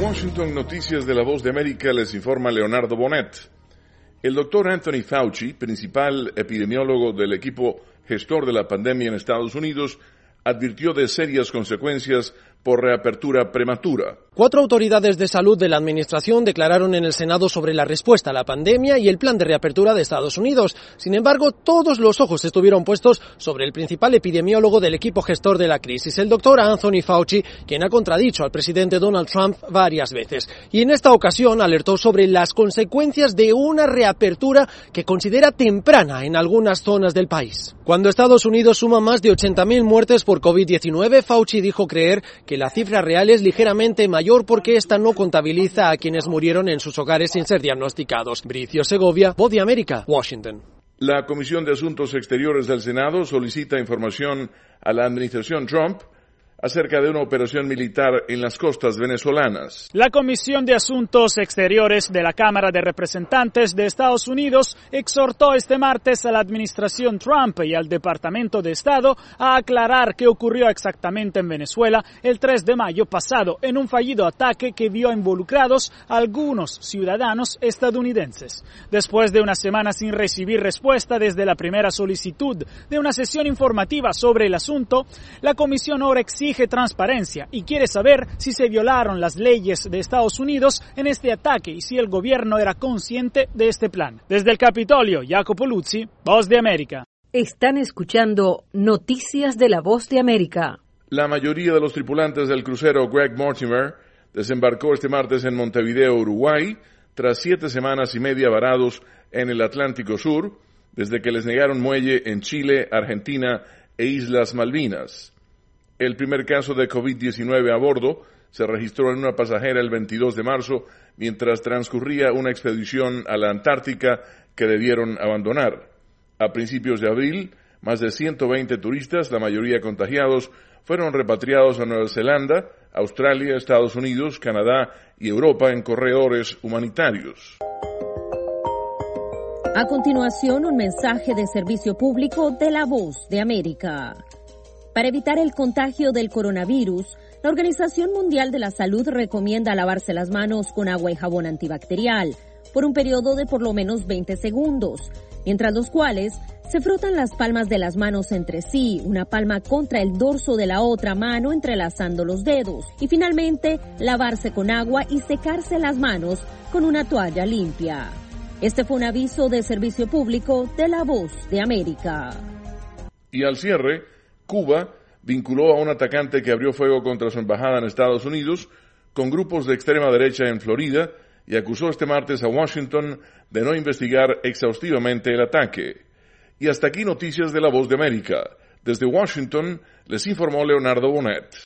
Washington, Noticias de la Voz de América, les informa Leonardo Bonet. El doctor Anthony Fauci, principal epidemiólogo del equipo gestor de la pandemia en Estados Unidos, advirtió de serias consecuencias por reapertura prematura. 4 autoridades de salud de la administración declararon en el Senado sobre la respuesta a la pandemia y el plan de reapertura de Estados Unidos. Sin embargo, todos los ojos estuvieron puestos sobre el principal epidemiólogo del equipo gestor de la crisis, el doctor Anthony Fauci, quien ha contradicho al presidente Donald Trump varias veces. Y en esta ocasión alertó sobre las consecuencias de una reapertura que considera temprana en algunas zonas del país. Cuando Estados Unidos suma más de 80.000 muertes por COVID-19, Fauci dijo creer que la cifra real es ligeramente mayor porque esta no contabiliza a quienes murieron en sus hogares sin ser diagnosticados. Bricio Segovia, Voz de América, Washington. La Comisión de Asuntos Exteriores del Senado solicita información a la administración Trump acerca de una operación militar en las costas venezolanas. La Comisión de Asuntos Exteriores de la Cámara de Representantes de Estados Unidos exhortó este martes a la administración Trump y al Departamento de Estado a aclarar qué ocurrió exactamente en Venezuela el 3 de mayo pasado en un fallido ataque que vio involucrados a algunos ciudadanos estadounidenses. Después de una semana sin recibir respuesta desde la primera solicitud de una sesión informativa sobre el asunto, la Comisión ahora exige transparencia y quiere saber si se violaron las leyes de Estados Unidos en este ataque y si el gobierno era consciente de este plan. Desde el Capitolio, Jacopo Luzzi, Voz de América. Están escuchando Noticias de la Voz de América. La mayoría de los tripulantes del crucero Greg Mortimer desembarcó este martes en Montevideo, Uruguay, tras 7 semanas y media varados en el Atlántico Sur, desde que les negaron muelle en Chile, Argentina e Islas Malvinas. El primer caso de COVID-19 a bordo se registró en una pasajera el 22 de marzo mientras transcurría una expedición a la Antártica que debieron abandonar. A principios de abril, más de 120 turistas, la mayoría contagiados, fueron repatriados a Nueva Zelanda, Australia, Estados Unidos, Canadá y Europa en corredores humanitarios. A continuación, un mensaje de servicio público de la Voz de América. Para evitar el contagio del coronavirus, la Organización Mundial de la Salud recomienda lavarse las manos con agua y jabón antibacterial por un periodo de por lo menos 20 segundos, mientras los cuales se frotan las palmas de las manos entre sí, una palma contra el dorso de la otra mano entrelazando los dedos, y finalmente lavarse con agua y secarse las manos con una toalla limpia. Este fue un aviso de servicio público de la Voz de América. Y al cierre, Cuba vinculó a un atacante que abrió fuego contra su embajada en Estados Unidos con grupos de extrema derecha en Florida y acusó este martes a Washington de no investigar exhaustivamente el ataque. Y hasta aquí Noticias de la Voz de América. Desde Washington les informó Leonardo Bonet.